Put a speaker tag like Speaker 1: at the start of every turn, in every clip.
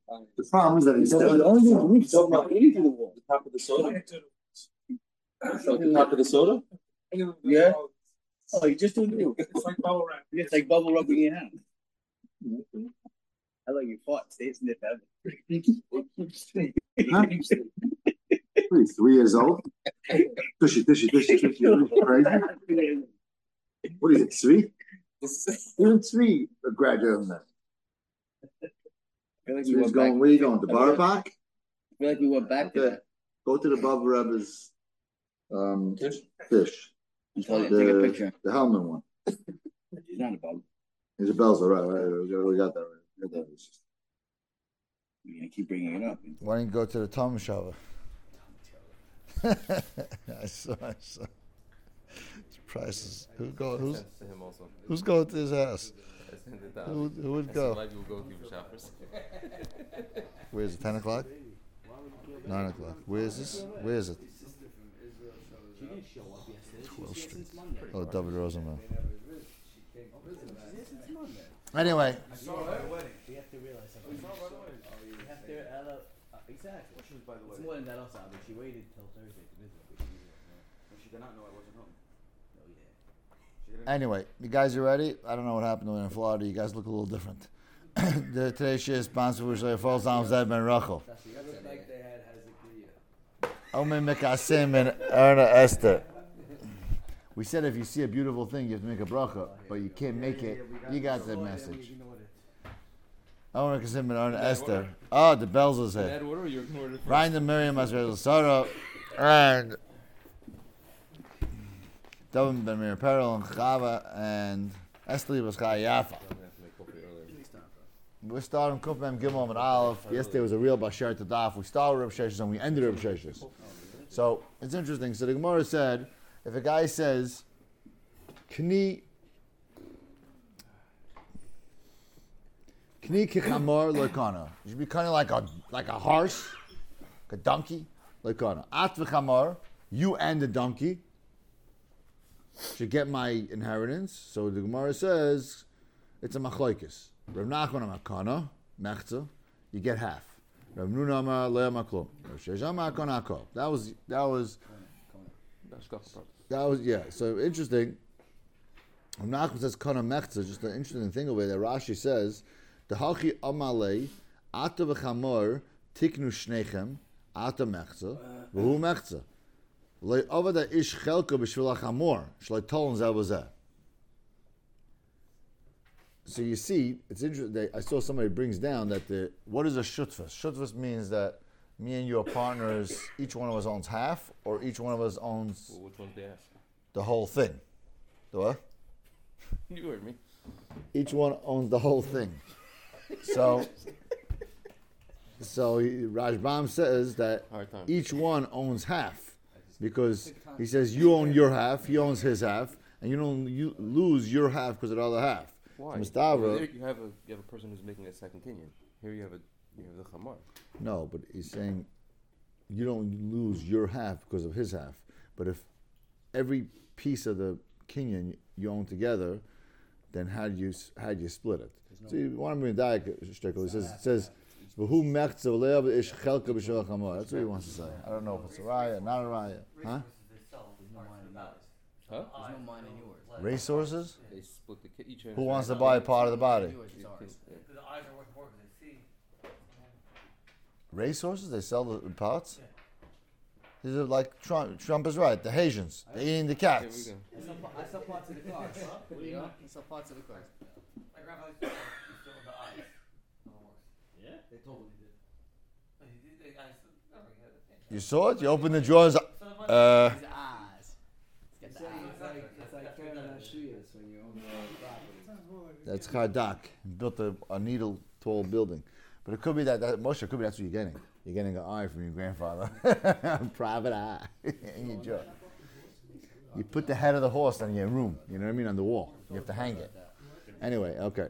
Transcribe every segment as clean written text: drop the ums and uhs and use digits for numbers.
Speaker 1: The problem is that he's the only thing we can talk about anything to the wall.
Speaker 2: The top of the soda? The top of the soda?
Speaker 1: Yeah. Oh, you just doing it.
Speaker 3: It's like bubble wrap.
Speaker 1: It's like bubble wrap in your hand. I like your fart. Stay snip ever. Huh? 3 years old. Tushy. Crazy. What is it? 3? Even 3 are graduate on that.
Speaker 4: Like
Speaker 1: So he's going. Where are you going? The bar back?
Speaker 4: I feel like we went back to that.
Speaker 1: Go to the Baba Rebbe's fish.
Speaker 4: Take a picture.
Speaker 1: The Hellman one.
Speaker 4: He's not a bug.
Speaker 1: There's a bells, right? We got that right.
Speaker 4: You're gonna keep bringing it up.
Speaker 5: Why don't you go to the Tom shower? I saw. Prices. Who's going to his house? Who would go? Where's it? 10 o'clock? 9 o'clock. Where is this? Where is it? 12th Street. Oh, David Rosenbaum. Anyway.
Speaker 6: We have to realize something. Exactly. It's more than that also, but she waited till Thursday to visit.
Speaker 4: She did not know I wasn't home.
Speaker 5: Anyway, you guys are ready? I don't know what happened in Florida. You guys look a little different. Today's share is sponsored by Falls Down Zed Ben Rachel. Omen Mekasim and Erna Esther. We said if you see a beautiful thing, you have to make a bracha, but you can't make it. You got that message. Omen Mekasim and Erna Esther. Oh, the bells is here. Ryan and Miriam Azrael Sarah and Davin Ben Mir Peril and Chava and Esther was Yafa. We're starting Kufmem Gimel and Aleph. Yesterday was a real Bashar to Daf. We started Reb Sheshes and we ended Reb Sheshes. So it's interesting. So the Gemara said, if a guy says, Kni kichamor loikana, you should be kind of like a horse, like a donkey, loikana. At v'chamor, you and the donkey should get my inheritance. So the Gemara says it's a machlokes. Rav Nachman Makana, Mechza, you get half. Rav Nuna Amar Lea Maklum. Rav Shesha Makana Akol. That was yeah. So interesting. Rav Nachman says Kana Mechza. Just an interesting thing over there. Rashi says the Hachi Amalei Ata v'Chamor Tiknu Shnechem Ata Mechza v'Hu Mechza. Lei Avada Ish Chelko b'Shvil HaChamor Shlei Tolon Zeh. So you see, it's interesting. I saw somebody brings down that what is a shutfas? Shutfas means that me and you are partners. Each one of us owns half, or each one of us owns
Speaker 2: Which one's the ass?
Speaker 5: the whole thing. The what?
Speaker 2: You heard me.
Speaker 5: Each one owns the whole thing. So Rajbam says that each one owns half, because he says you own your half, he owns his half, and you lose your half because of the other half.
Speaker 2: Why?
Speaker 5: Mustava,
Speaker 2: You have a person who's making a second kinyan. Here you have the chamar.
Speaker 5: no, but he's saying you don't lose your half because of his half. But if every piece of the kinyan you own together, then how do you split it? So you want to be in Dayak Shtekel. It says "V'hu mechza v'le'av ish chelka b'shel chamor." That's what he wants to say. I don't know if it's a raya, not a raya, huh?
Speaker 2: Huh?
Speaker 6: There's no mine in yours.
Speaker 5: Resources?
Speaker 2: They split each.
Speaker 5: Who wants to buy a part of the body?
Speaker 6: Yours is ours.
Speaker 3: The eyes are worth more because they see.
Speaker 5: Resources? They sell the parts? These are like Trump is right. The Haitians, they're eating the cats.
Speaker 6: I sell parts of the cars. What do you got? I sell parts of the cars.
Speaker 3: My grandfather used to fill the eyes.
Speaker 6: Yeah? They told me he did.
Speaker 5: You saw it? You opened the drawers.
Speaker 6: His eyes.
Speaker 7: It's like carrying out shuyas when you own the property.
Speaker 5: That's Kardak. Built a needle tall building. But it could be that Moshe, it could be that's what you're getting. You're getting an eye from your grandfather. Private eye in your jaw. You put the head of the horse in your room, you know what I mean, on the wall. You have to hang it. Anyway, okay.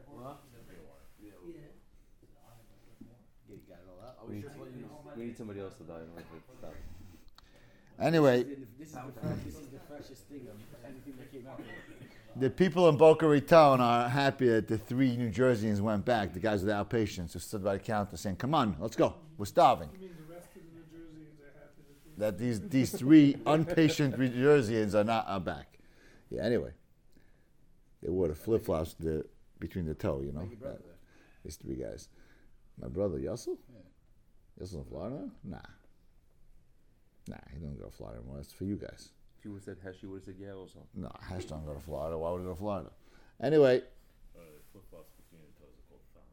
Speaker 2: We need somebody else to die in order to stop.
Speaker 5: Anyway,
Speaker 7: This is the freshest thing of anything that came out.
Speaker 5: the people in Boca Raton are happy that the 3 New Jerseyans went back, the guys with the outpatients who stood by the counter saying, come on, let's go. We're starving.
Speaker 8: I mean, the rest of the New Jerseyans are happy
Speaker 5: That these 3 unpatient New Jerseyans are back. Yeah, anyway. They wore the flip-flops between the toe, you know.
Speaker 7: Like your brother.
Speaker 5: These 3 guys. My brother, Yussel? Yeah. Yussel's in Florida? Nah, he don't go to Florida anymore. That's for you guys.
Speaker 2: If you would have said Hesh, you would have said yeah also.
Speaker 5: No, Hash don't go to Florida. Why would he go to Florida? Anyway.
Speaker 9: Flip-flops between the toes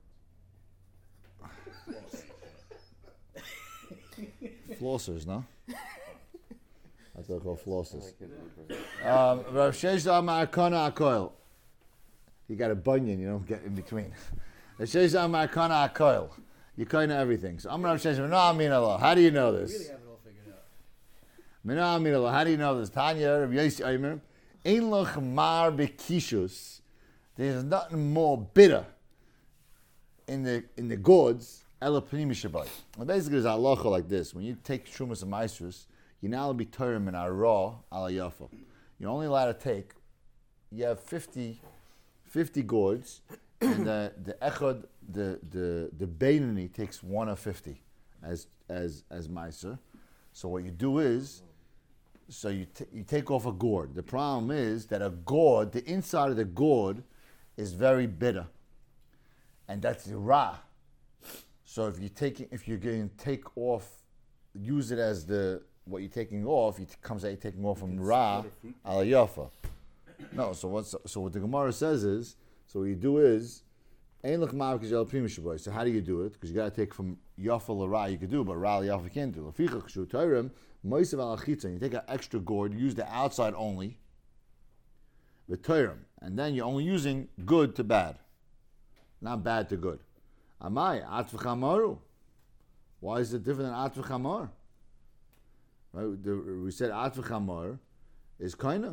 Speaker 9: are called thongs.
Speaker 5: Flossers, no? I thought called flossers.
Speaker 2: I
Speaker 5: Rav Shesha Amar Kana Akoil. You got a bunion, you don't get in between. Rav Shesha Amar Kana Akoil. You kind of everything. So I'm Rav Shesha. No, I mean Allah. How do you know
Speaker 7: Really
Speaker 5: this?
Speaker 7: have it all figured out.
Speaker 5: No, I mean Allah. How do you know this? Tanya Rav Yosi Aimer. Ein loch mar bekishus. There's nothing more bitter in the gourds. Ela pnimi shabai. Well, basically, it's halacha like this: when you take shumas and maestros, you now be term in a raw ala yafa. You're only allowed to take. You have 50 gourds, and the echad, the beinoni takes 1 of 50 as meiser. So what you do is, so you take off a gourd. The problem is that a gourd, the inside of the gourd, is very bitter, and that's the ra. So if you're going to take off, use it as what you're taking off. It comes out you're taking off from ra ala yafa. No, so what the Gemara says is, so what you do is, ein lech ma'av k'zel prima shaboy. So how do you do it? Because you got to take from yafa la ra you could do, but ra la yafa you can't do. Lefichach shu toirim moisav al achitza. You take an extra gourd, use the outside only, the toirim, and then you're only using good to bad, not bad to good. Amai at v'chamaru. Why is it different than at v'chamar? Right? We said at v'chamar is kinda.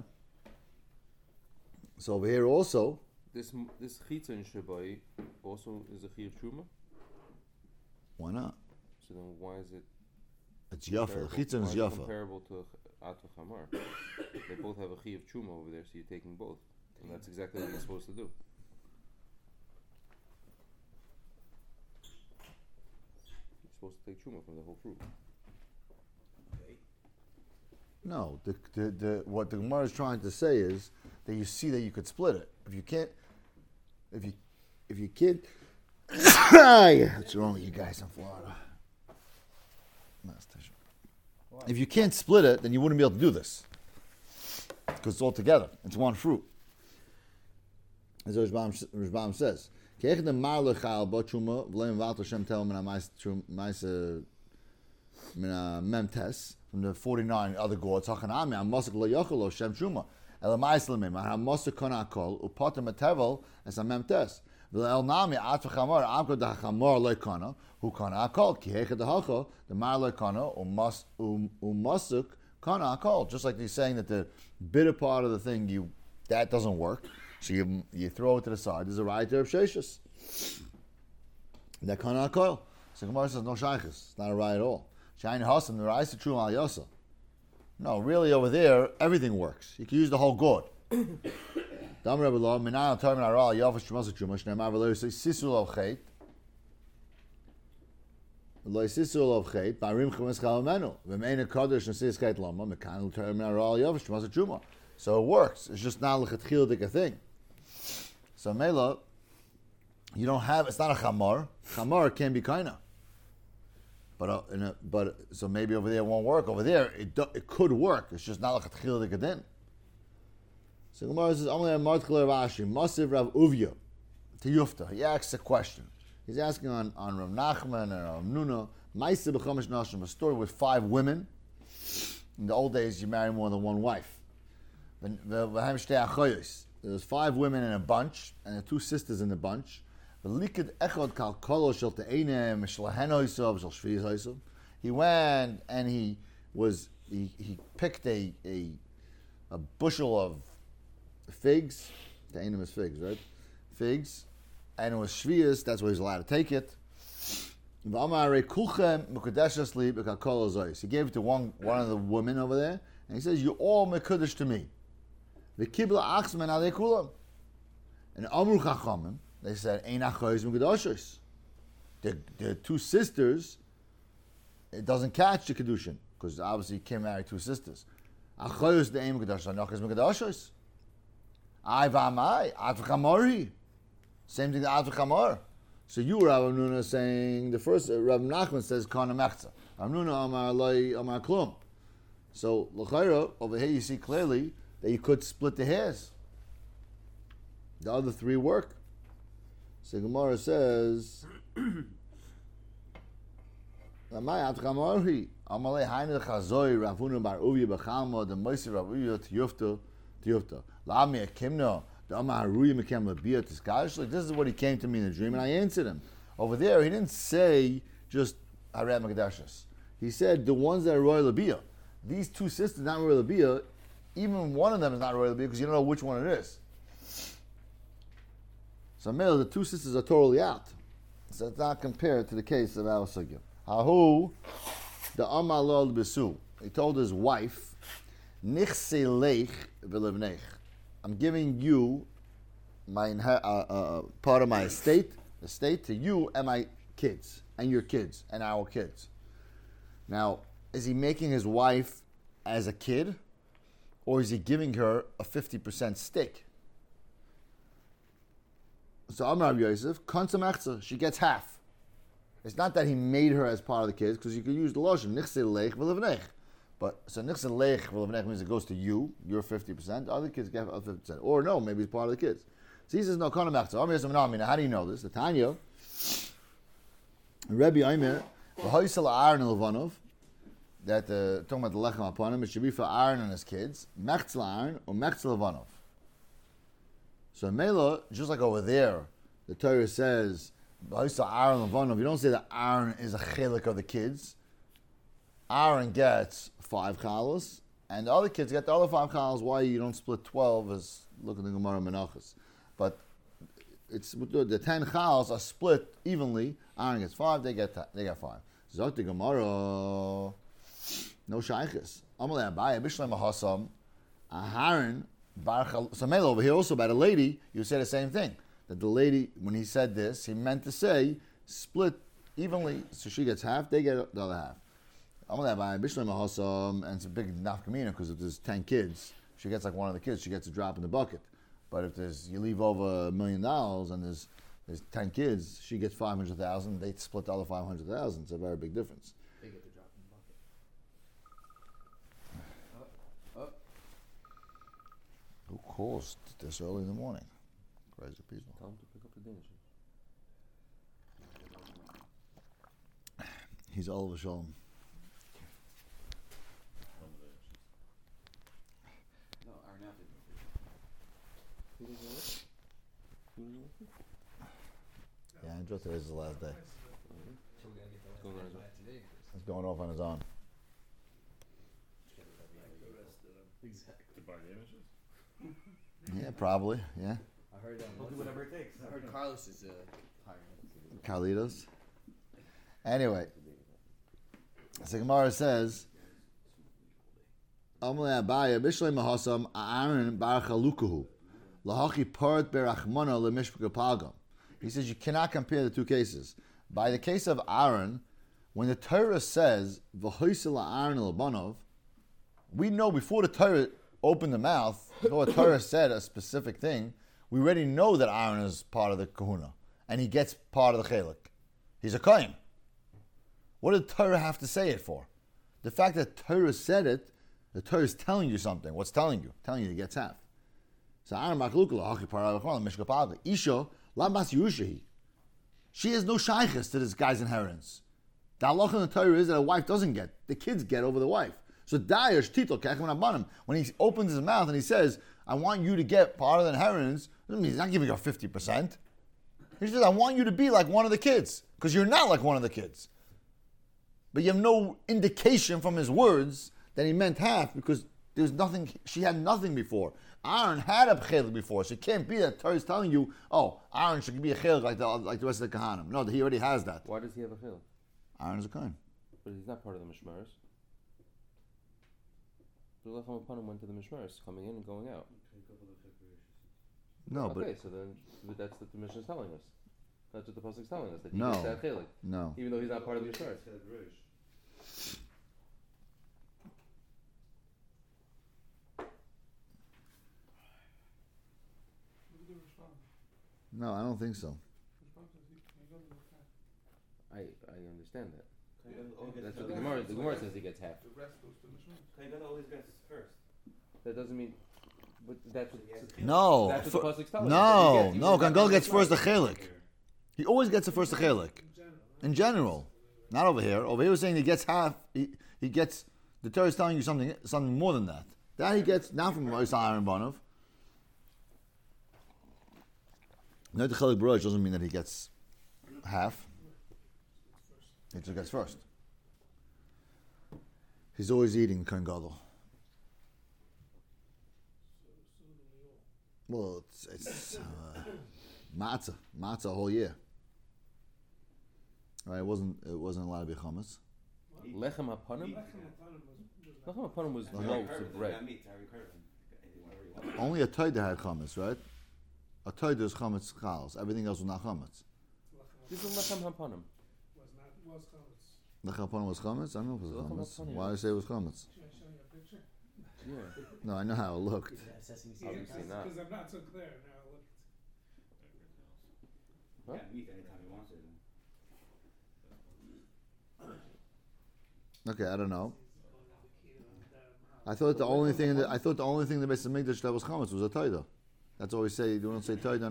Speaker 5: So over here also,
Speaker 2: This chitza in Shabai also is a chi of truma.
Speaker 5: why not?
Speaker 2: So then why is it?
Speaker 5: It's yafa.
Speaker 2: comparable-
Speaker 5: Chitzon
Speaker 2: why
Speaker 5: is
Speaker 2: it
Speaker 5: yafa.
Speaker 2: comparable to Atva Chamar. They both have a chi of truma over there, so you're taking both, and that's exactly what you're supposed to do. You're supposed to take truma from the whole fruit.
Speaker 5: No, what the Gemara is trying to say is that you see that you could split it. If you can't, what's wrong with you guys in Florida? If you can't split it, then you wouldn't be able to do this because it's all together. It's one fruit. As Rishbam says, from the 49 other gods, Hachanami, Amasik lo yochel Shem Truma, Elamais lemim, Hamasik konakol, Upotem etevel, as a memtes. V'el nami atvachamor, Amko da Hachamor loikana, Hu konakol, Ki hecha da Hacha, the Mar loikana, Umasuk konakol. Just like he's saying that the bitter part of the thing, that doesn't work, so you throw it to the side. There's a right there of Sheshus. That konakol. So Gemara says no shaykhs. It's not a right at all. Shayin Hasan, the Raisa True Al Yosa. No, really over there, everything works. You can use the whole gourd. Dam Rebbe Lo, Minan Termin Aral, Yafash Trumasa Trumash, Nemar Velo Sisul of Chet. Lo Sisul of Chet, Barim Chumas Chalamenu. V'meina Kodesh Nasis Chet Lama, Mekan Termin Aral, Yafash Trumasa Truma. So it works. It's just not like a tchildik thing. So Mela, you don't have, it's not a chamar. Chamar can be kaina. But so maybe over there it won't work. Over there it could work. It's just not like a tchil dekadin. So Gemara says, "Only a martchler Rashi, Masiv Rav Uvia to Yufta." He asks a question. He's asking on Rav Nachman and Rav Nuna. Ma'aseh b'chomesh nashim, a story with 5 women. In the old days, you marry more than one wife. There was 5 women in a bunch, and the 2 sisters in the bunch. He went and he picked a bushel of figs. The name is figs, right? Figs, and it was shvius. That's why he's allowed to take it. He gave it to one of the women over there, and he says, "You're all mekudesh to me." And Amru Chachamim, they said, "Ein achois mekudashos." The two sisters, it doesn't catch the kedushin because obviously he can't marry two sisters. Achois the ein mekudashos, anachos mekudashos. I v'amai adv'chamori. Same thing to adv'chamor. So you, Rav Nuna, saying the first Rav Nachman says kana mechza. Rav Nuna amar loy amar klum. So l'chayra over here you see clearly that you could split the hairs. The other three work. So Gemara says, "Amay adchamorhi amalei hainu chazoi Rav Huna bar Uvi b'chalma the moisi Rav Uvi tiyufta la'ami akimno the amar haruyi mekem l'biyah tiskadosh." Like this is what he came to me in a dream, and I answered him. Over there, he didn't say just harei makdashos. He said the ones that are royal l'biyah. These two sisters not royal l'biyah. Even one of them is not royal l'biyah because you don't know which one it is. So Mela, the two sisters are totally out. So it's not compared to the case of our sugya. Hahu, the Amalol Besu. He told his wife, Nichse leich v'levnech. I'm giving you my part of my estate to you and my kids, and your kids, and our kids. Now, is he making his wife as a kid, or is he giving her a 50% stake? So Amar Rabbi Yosef, Konsamachza, she gets half. It's not that he made her as part of the kids, because you could use the lotion, Nichse leich v'levnech. But so Nichse leich v'levnech means it goes to you, your 50%, other kids get 50%. Or no, maybe it's part of the kids. So he says, no, Konsamachza. Amar Yosef, no, how do you know this? The Tanya, Rabbi Aimer, V'hoisel Aaron Levanov, that talking about the lechem upon him, it should be for Aaron and his kids, Mechzel Aaron or Mechzel Levanov. So Mela, just like over there, the Torah says, Aaron Levanov, you don't say that Aaron is a chelik of the kids. Aaron gets 5 chalas, and the other kids get the other 5 chalas. Why you don't split 12 is look at the Gemara Menachos. But it's the 10 chalas are split evenly. Aaron gets 5, they get 5. Zok the Gemara, no shaykhis. Amalei Abaye Bishlam Mahasam, Aaron. So Mela over here also about a lady, you say the same thing. That the lady, when he said this, he meant to say split evenly, so she gets half, they get the other half. And it's a big nafkamina because if there's 10 kids, she gets like one of the kids, she gets a drop in the bucket. But if you leave over $1 million and there's 10 kids, she gets 500,000, they split the other 500,000. It's a very big difference.
Speaker 7: They get the drop in the bucket.
Speaker 5: Who calls this early in the morning? Crazy people.
Speaker 2: Tell him to pick up the dinner.
Speaker 5: He's Oliver Shalom.
Speaker 7: No, Arnav
Speaker 5: Yeah, I enjoy today's the last day.
Speaker 7: So we gotta get the last
Speaker 2: Go
Speaker 7: one
Speaker 2: right.
Speaker 7: back today.
Speaker 5: He's going off on his own.
Speaker 9: To buy the images?
Speaker 5: Yeah, probably. Yeah.
Speaker 7: I heard
Speaker 6: We'll do whatever it takes.
Speaker 7: I heard Carlos is hiring.
Speaker 5: Carlitos. Anyway, so Gemara says, Amalei Abaye Bishlei Mahasam Aaron Bar Chalukahu Lahachi Parat Berachmana LeMishpaka Pagam. He says you cannot compare the two cases. By the case of Aaron, when the Torah says V'hoisel Aaron Lebanov, we know before the Torah opened the mouth, before the Torah said a specific thing, we already know that Aaron is part of the kahuna, and he gets part of the chelik. He's a kohen. What did Torah have to say it for? The fact that Torah said it, the Torah is telling you something. What's telling you? Telling you he gets half. So Aaron Isha Lamas Yerushahi. She has no shaykhis to this guy's inheritance. The halacha in the Torah is that a wife doesn't get. The kids get over the wife. So Dayash Tito Kechem, when he opens his mouth and he says, I want you to get part of the inheritance, doesn't mean he's not giving her 50%. He says, I want you to be like one of the kids, because you're not like one of the kids. But you have no indication from his words that he meant half, because there's nothing, she had nothing before. Aaron had a chelik before, so it can't be that Torah is telling you, oh, Aaron should be a chelik like the rest of the Kahanim. No, he already has that.
Speaker 2: Why does he have a chiluk?
Speaker 5: Aaron is a Kohen.
Speaker 2: But he's not part of the Mishmaris. The Lechem Apanim went to the Mishmaris, coming in and going out.
Speaker 5: No,
Speaker 2: Okay, so then that's what the Mishnah is telling us. That's what the pasuk is telling us, that he
Speaker 5: No.
Speaker 2: gets that chelik,
Speaker 5: no.
Speaker 2: even though he's not part of the Mishmaris.
Speaker 5: No, I don't think so.
Speaker 2: I understand that. That's what the Gemara says he gets half.
Speaker 8: The rest goes to Mishmaris.
Speaker 4: Kaigata always gets first.
Speaker 2: That doesn't mean, but that's what,
Speaker 5: No.
Speaker 2: that's what the pasuk's telling us.
Speaker 5: No,
Speaker 2: He
Speaker 5: no.
Speaker 2: gets
Speaker 5: Gangal gets
Speaker 2: half.
Speaker 5: first the chelik. He always gets the first the chelik. In general. Not over here. Over here we're saying he gets half. He gets, the Torah is telling you something more than that. That he gets not from Isai Aaron Banov. No, the chelik baruch doesn't mean that he gets half. He just gets first. He's always eating Kohen Gadol. Well, it's matzah a whole year. Right? It wasn't allowed to be chametz.
Speaker 2: Lechem Apanim? Lechem Apanim was loaves of bread.
Speaker 5: Only a toida had chametz, right? A toida is chametz chals. Everything else was not chametz.
Speaker 2: This is Lechem Apanim.
Speaker 5: Lechem Apanim was chametz. I don't know if it was
Speaker 2: Lechem
Speaker 5: chametz.
Speaker 2: Apanim.
Speaker 5: Why did I say it was chametz?
Speaker 8: Should I show you a picture?
Speaker 2: Yeah.
Speaker 5: No, I know how it looked.
Speaker 2: Obviously not.
Speaker 8: Because I'm not so clear now. Look.
Speaker 2: Huh?
Speaker 4: Meat anytime he wants it.
Speaker 5: Okay, I don't know. I thought the only thing the Beis Hamikdash that was chametz was a toida. That's all we say. You don't say toida on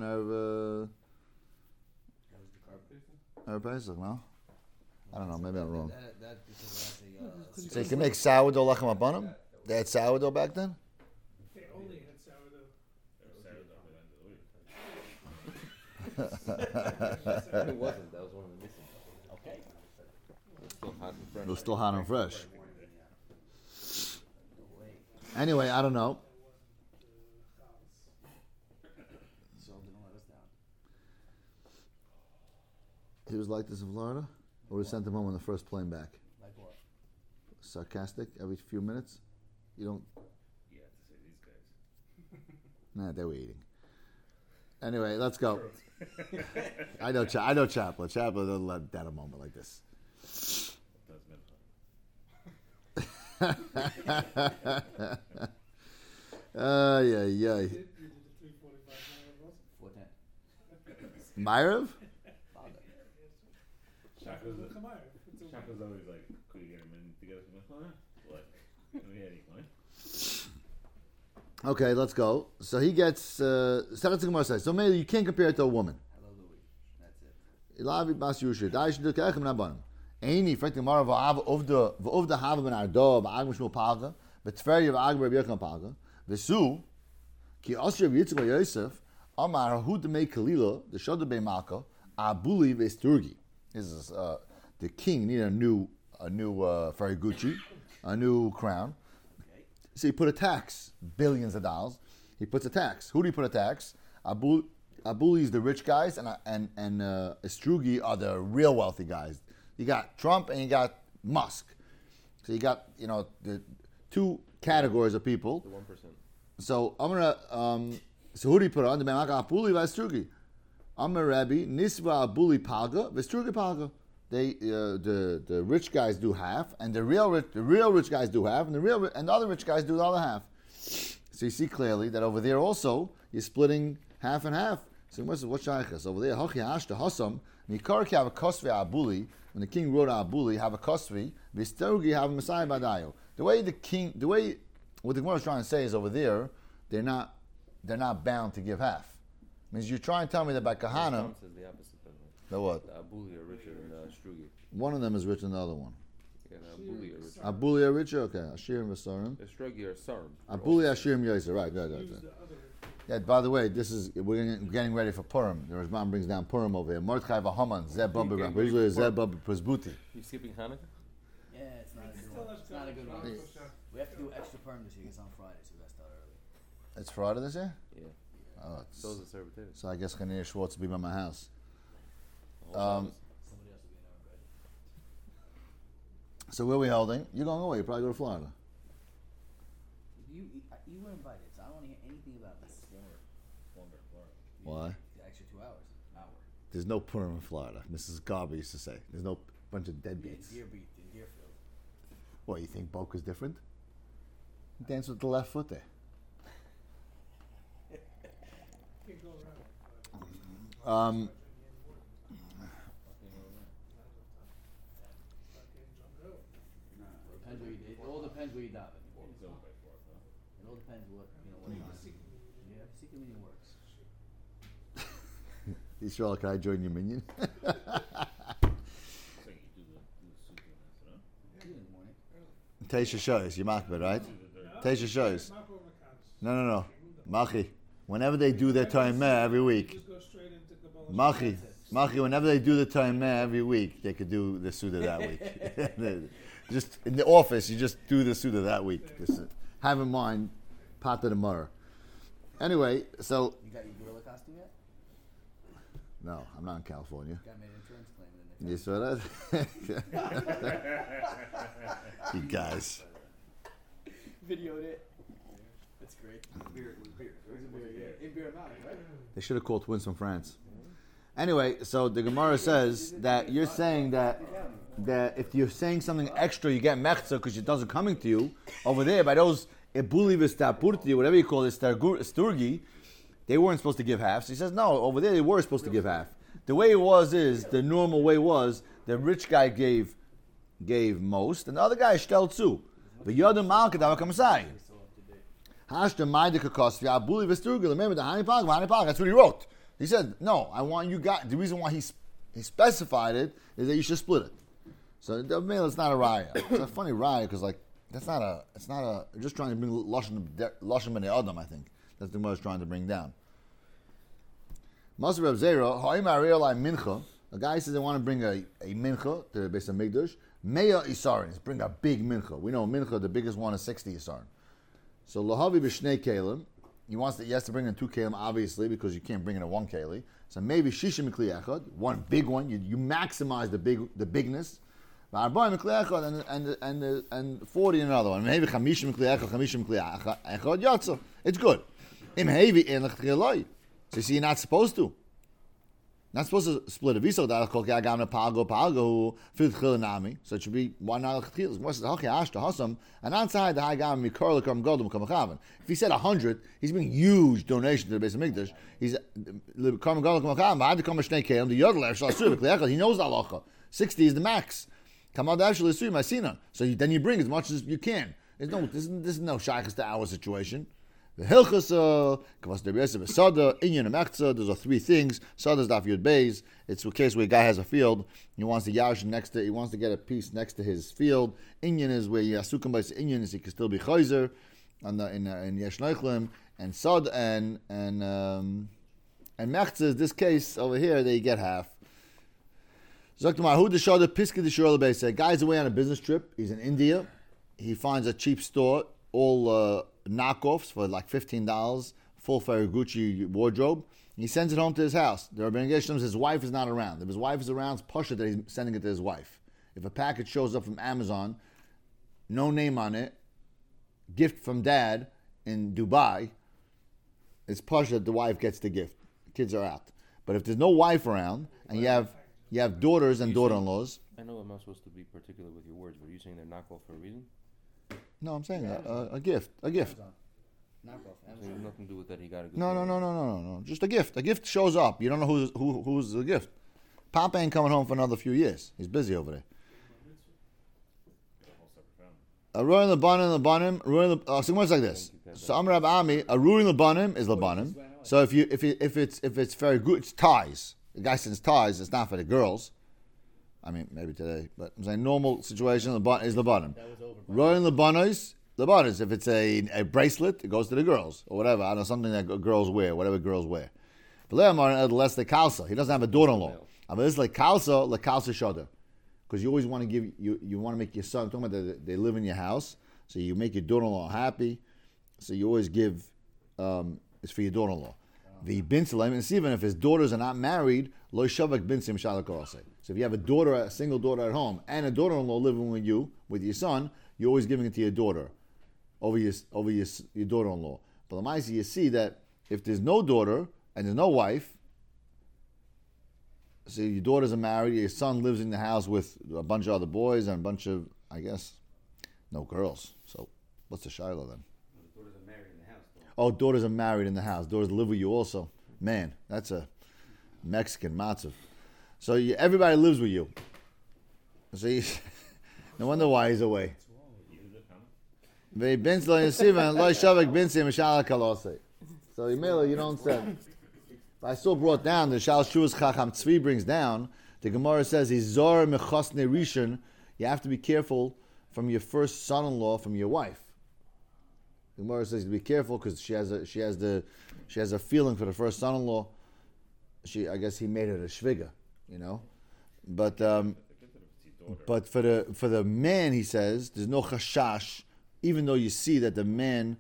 Speaker 5: Erev Pesach, no? I don't know. Maybe I'm wrong.
Speaker 7: That because that's a
Speaker 5: So you can make sourdough lechem apanim? They had sourdough back then?
Speaker 8: They only had sourdough.
Speaker 2: It wasn't. That was one of the missing.
Speaker 7: okay.
Speaker 2: It was still hot and fresh.
Speaker 5: It was still hot and fresh. Anyway, I don't know.
Speaker 7: So didn't let us down.
Speaker 5: He was like this in Florida? Or we sent him home on the first plane back?
Speaker 7: Like what?
Speaker 5: Sarcastic every few minutes? You don't...
Speaker 9: You have to say these guys.
Speaker 5: Nah, they were eating. Anyway, let's go. I know Chaplin. Chaplin doesn't let that a moment like this. Yeah.
Speaker 8: You did the 3:45
Speaker 5: Myrav?
Speaker 9: Shaka's always like, could you get him in together? What? We had any fun?
Speaker 5: Okay, let's go. So he gets... Seretz Gemara says, so maybe you can't compare it to a woman.
Speaker 7: Hello, Louis. That's it.
Speaker 5: Ilavi bas Yusha. Da ish du kechem nabanim. Eini, fragt Gemara, v'ovda hava ben ardo, v'ag mishmul palga, v'tferi v'ag Rabbi Yochanan palga, v'su, ki osher v'yitzim v'yosef, amar hu demei kalila, the shodah bei malka, abuli v'esturgi. This is the king needed a new Fariguchi, a new crown. So he put a tax, billions of dollars. He puts a tax. Who do he put a tax? Abuli is the rich guys, and Estrugi are the real wealthy guys. You got Trump and you got Musk. So you got the two categories of people.
Speaker 2: The 1%.
Speaker 5: So I'm gonna. So who do you put on? The Abuli v'Estrugi. Amar Rabbi Nisva Abuli Palga v'Estrugi Palga. They the rich guys do half, and the real rich guys do half, and the other rich guys do the other half. So you see clearly that over there also you're splitting half and half. So what's shaykhs over there? Hachi hashta hasam mikar ki have a kosvi abuli. When the king wrote Abuli, have a kosvi. V'Estrugi have a Messiah badayo. What the Gemara is trying to say is over there they're not bound to give half. Means you're trying to tell me that by Kahana.
Speaker 2: Tom says the opposite. By the
Speaker 5: The
Speaker 2: way.
Speaker 5: what?
Speaker 2: The Abuli are richer than Strugi.
Speaker 5: One of them is richer than the other one.
Speaker 2: Yeah, the Abuli are richer.
Speaker 5: Abuli are richer? Okay. Ashirim v'sarim.
Speaker 2: The Strugi are Sarim.
Speaker 5: Abuli Ashirim Yoser. Right.
Speaker 8: Use the other.
Speaker 5: Yeah, by the way, we're getting ready for Purim. The Rashman brings down Purim over here. Mordechai v'Haman. Zeb Baba Presbuti.
Speaker 2: You skipping Hanukkah?
Speaker 6: Yeah, it's not a good one. It's not a good one. We have to do extra perm this week. It's on Friday, so we got to start early.
Speaker 5: It's Friday this year?
Speaker 2: Yeah.
Speaker 5: Oh,
Speaker 2: So is the servitude.
Speaker 5: so I guess Chanir Schwartz will be by my house.
Speaker 2: The whole Shabbos.
Speaker 6: Somebody else will be in our bed.
Speaker 5: So where are we holding? You're going away. You probably go to Florida.
Speaker 6: You were invited, so I don't want to hear anything about this.
Speaker 5: Why?
Speaker 6: The extra 2 hours, an hour.
Speaker 5: There's no Purim in Florida. Mrs. Garber used to say. There's no bunch of deadbeats.
Speaker 6: Deer beat in Deerfield.
Speaker 5: What, you think Boca's different? Dance with the left foot there.
Speaker 8: Can't go around.
Speaker 6: Depends what you did. It all depends what you daven. It all depends what what time. Yeah, secret meeting works.
Speaker 5: Yisrael, can I join your minion?
Speaker 9: So you do the soup and
Speaker 6: In the morning.
Speaker 5: Teisha shows. You makbid, right? Teisha shows. No. Machi. Whenever they do their time every week.
Speaker 8: Just go straight into Kabbalah.
Speaker 5: Machi, whenever they do the time every week, they could do the Suda that week. Just in the office, you just do the Suda that week. Just have in mind, Pata the Murrah. Anyway, so.
Speaker 6: You got your gorilla costume yet?
Speaker 5: No, I'm not in California.
Speaker 6: Got made an insurance claim in the next.
Speaker 5: You saw that? You guys.
Speaker 6: Videoed it. That's great. Beer. In Beer Mountain, right?
Speaker 5: They should have called twins from France. Anyway, so the Gemara says that you're saying that if you're saying something extra, you get mechza because it doesn't coming to you. Over there, by those ebuli v'stapurti, whatever you call it, sturgi, they weren't supposed to give half. So he says, no, over there they were supposed to give half. The way it was the normal way was, the rich guy gave most, and the other guy shtel too. But yodam malka davakamsai. Hashta maidika kosvi abuli v'sturgi. Remember the hanipag. That's what he wrote. He said, no, I want you guys. The reason why he specified it is that you should split it. So it's not a raya. It's a funny raya because it's not a. Just trying to bring lashon b'nei adam. I think that's the Gemara is trying to bring down. Maser Reb Zera, ha'imar re'alai mincha. A guy says they want to bring a mincha to the Beis Hamikdash. Meya isarin, bring a big mincha. We know mincha, the biggest one is 60 isarin. So lahavi b'shnei kelim. He has to bring in 2 kelim, obviously, because you can't bring in a 1 keli. So maybe shishim mikli echad, one big one. You maximize the bigness. And 40 in another one. Maybe chamishim mikli echad yatsa. It's good. Im hevi en l'chtriyaloi. So you see, you're not supposed to. Not supposed to split a visa. So it should be one out of the If he said 100, he's bringing huge donation to the Beis Hamikdash. He's he knows the halacha. 60 is the max. So then you bring as much as you can. This is no shaykhs to our situation. The hilchasa, kavas derbiyasa, sada, inyan amechza. Those are 3 things. Sada is daf yud beis. It's a case where a guy has a field. He wants the yash next to. He wants to get a piece next to his field. Inyan is where yasukam by inyan is he can still be chayzer, in yesh noichlim, and sad and mechza is this case over here. They get half. Zaktamar hu deshada piska deshurla beis. A guy's away on a business trip. He's in India. He finds a cheap store, all knockoffs for like $15, full Ferragamo wardrobe. He sends it home to his house. The Rabbi Gershom says his wife is not around. If his wife is around, it's pasha that he's sending it to his wife. If a package shows up from Amazon, no name on it, gift from dad in Dubai, it's pasha that the wife gets the gift. The kids are out. But if there's no wife around and you have daughters and daughter-in-laws.
Speaker 2: I know I'm not supposed to be particular with your words, but are you saying they're knockoff for a reason?
Speaker 5: No, I'm saying a gift. A gift.
Speaker 6: Knockoff.
Speaker 2: So it has nothing to do with that he got a good
Speaker 5: No. Just a gift. A gift shows up. You don't know who's the gift. Papa ain't coming home for another few years. He's busy over there. A ruin Labanim. So it's like this. So Amar Rab Ami, a ruin Labanim is Labanim. So if it's very good, it's ties. The guy sends ties. It's not for the girls. I mean, maybe today, but I'm saying normal situation is Labanim. Ruin Labanos. If it's a bracelet, it goes to the girls or whatever. I don't know, something that girls wear, whatever girls wear. But less the kalsa. He doesn't have a daughter-in-law. But this is like kalsa shoda. Because you always want to give, you want to make your son, I'm talking about they live in your house, so you make your daughter-in-law happy. So you always give, it's for your daughter-in-law. The bin Salem, and even if his daughters are not married, lo shavak bin sim shalakose. So if you have a single daughter at home, and a daughter-in-law living with you, with your son, you're always giving it to your daughter over your daughter-in-law. But the Maisi, you see that if there's no daughter and there's no wife, so your daughters are married, your son lives in the house with a bunch of other boys and a bunch of, I guess, no girls. So what's the shiloh then?
Speaker 4: The daughters are married in the house, though.
Speaker 5: Oh, daughters are married in the house. Daughters live with you also. Man, that's a Mexican matzav. So everybody lives with you. So no wonder why he's away. So you don't say. I still brought down the Shal Shuas Chacham Tzvi brings down. The Gemara says he's zor mechosne rishon. You have to be careful from your first son-in-law, from your wife. The Gemara says to be careful because she has a feeling for the first son-in-law. I guess he made it a shviga, But for the man, he says there's no chashash, even though you see that the man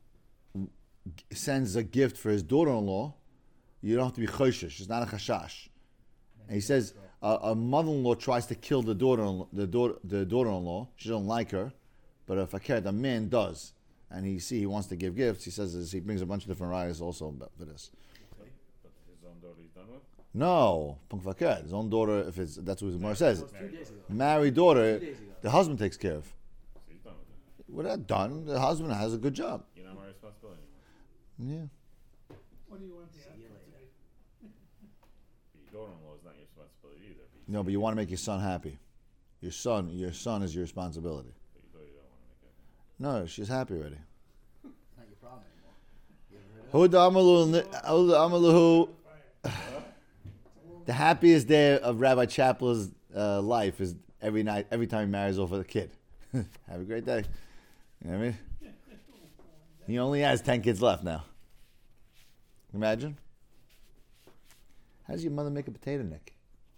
Speaker 5: sends a gift for his daughter-in-law. You don't have to be choshesh. It's not a chashash. And he says a mother-in-law tries to kill the daughter-in-law. She don't like her, but if the man does, and he wants to give gifts. He says he brings a bunch of different rayas also for this.
Speaker 9: But his own daughter he's done with?
Speaker 5: No, his own daughter. That's what Gemara says.
Speaker 6: 2 days ago.
Speaker 5: Married daughter,
Speaker 6: 2 days ago.
Speaker 5: the husband takes care of.
Speaker 9: So he's done with it.
Speaker 5: What that done? The husband has a good job.
Speaker 9: You're not my responsibility anymore.
Speaker 5: Yeah.
Speaker 8: What do you want the
Speaker 6: See you
Speaker 8: outcome to
Speaker 6: later.
Speaker 8: be?
Speaker 9: Your daughter-in-law is not your responsibility either.
Speaker 5: No, but you want to make your son happy. Your son is your responsibility.
Speaker 9: But you don't want to make it.
Speaker 5: No, she's happy already.
Speaker 6: It's not your problem anymore. You ever heard of that?
Speaker 5: The happiest day of Rabbi Chapel's life is every time he marries off with a kid. Have a great day. You know what I mean? He only has 10 kids left now. Imagine. How does your mother make a potato nick?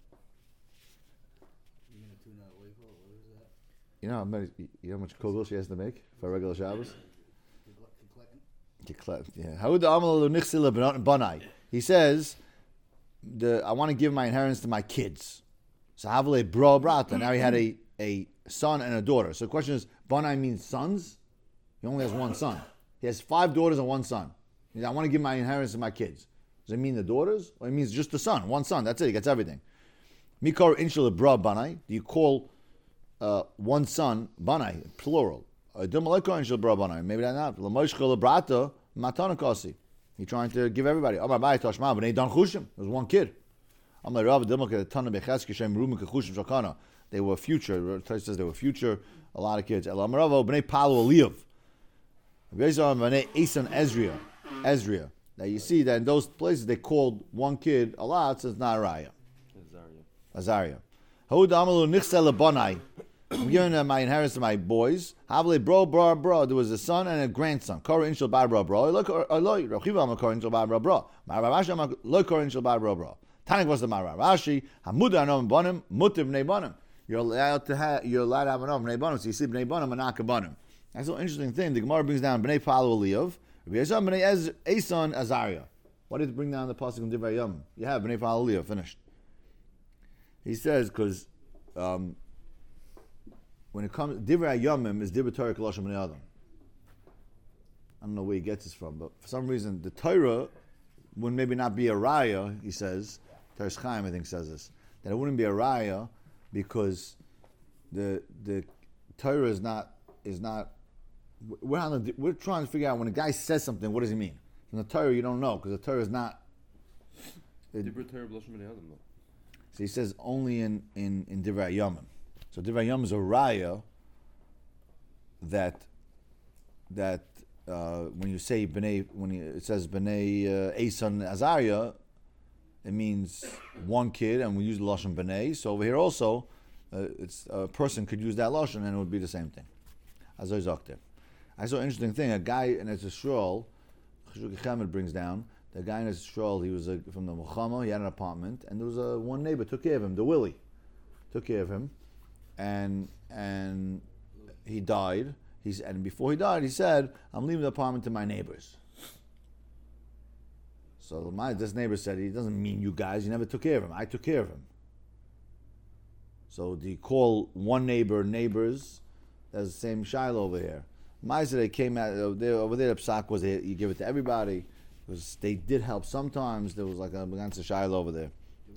Speaker 6: You gonna tune out Waco? What is that?
Speaker 5: You know how much kugel she has to make for a regular Shabbos?
Speaker 6: Kikletten?
Speaker 5: He says, I want to give my inheritance to my kids. So Havale bro brata. Now he had a son and a daughter. So the question is, Banai means sons? He only has one son. He has 5 daughters and 1 son. He says, I want to give my inheritance to my kids. Does it mean the daughters? Or it means just the son? 1 son. That's it. He gets everything. Mikor inshal bra banai. Do you call 1 son banai, plural? Maybe that's not. Lamoshchel brata matana kasi. He's trying to give everybody. There's 1 kid. They were future. It says they were future. A lot of kids. Ezria. Now you see that in those places they called 1 kid a lot, so it's not Raya. Azariah. I'm giving my inheritance to my boys. Havle bro. There was a son and a grandson. Kor inshal bar bro. Rachiva kor inshal bar bro. Maravashi lo kor inshal bar bro. Tanik was the Maravashi. Hamuda anom bonim mutiv bnei bonim. You're allowed to have anom bnei bonim. So you see bnei bonim and akabonim. That's an interesting thing. The Gemara brings down bnei Palu Eliyav. Bnei Eson Azariah. Why did it bring down the pasuk in Divrei Yom? You have bnei Palu Eliyav finished. He says because. When it comes, Divrei Yomim is Divrei Torah Koloshim Bnei Adam. I don't know where he gets this from, but for some reason the Torah would maybe not be a raya. He says, Teres Chaim I think says this, that it wouldn't be a raya because the Torah is not. We're trying to figure out when a guy says something, what does he mean? In the Torah you don't know because the Torah is not.
Speaker 2: Divrei Torah Koloshim Bnei Adam though.
Speaker 5: So he says only in Divrei Yomim. So Divrei Yom is a raya that when you say bnei, it says bnei Eson Azariah, it means 1 kid, and we use the lashon bnei. So over here also, it's a person could use that lashon, and it would be the same thing. As I saw an interesting thing. A guy in a shul, Cheshuk Chemed brings down the guy in his shul. He was from the Muhammad. He had an apartment, and there was one neighbor took care of him. The Willie took care of him. And he died. And before he died, he said, "I'm leaving the apartment to my neighbors." So this neighbor said, he doesn't mean you guys, you never took care of him. I took care of him. So do you call one neighbor neighbors? That's the same Shiloh over here. Ma'aser, they came out over there. The psak was you give it to everybody because they did help. Sometimes there was like a Shiloh over there.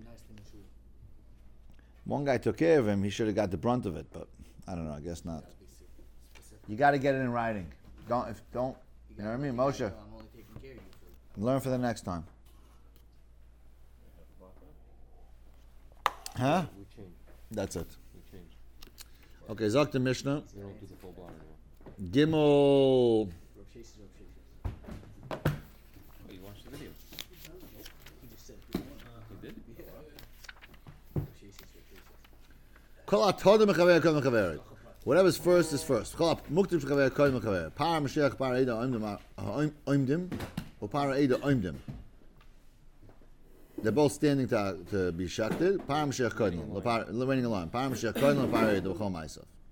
Speaker 5: One guy took care of him. He should have got the brunt of it, but I don't know. I guess not. You got to get it in writing. Don't. You know what I mean, Moshe?
Speaker 6: I'm only taking care of you for
Speaker 5: Learn for the next time. Huh?
Speaker 2: We changed.
Speaker 5: That's it.
Speaker 2: We changed.
Speaker 5: Okay, Zok the Mishnah.
Speaker 2: We don't do the full blown anymore.
Speaker 5: Gimel.
Speaker 2: Oh, you watched the video?
Speaker 6: He just said
Speaker 2: You did?
Speaker 5: Kol atodim mechaver kol mechaver. Whatever's first is first. Kol muktim mechaver kol mechaver. Par Mashiach par Eida oimdim, or par Eida oimdim. They're both standing to be shakted. Par Mashiach kodim. Waiting alone. Par Mashiach kodim. Par Eida b'chol ma'asav.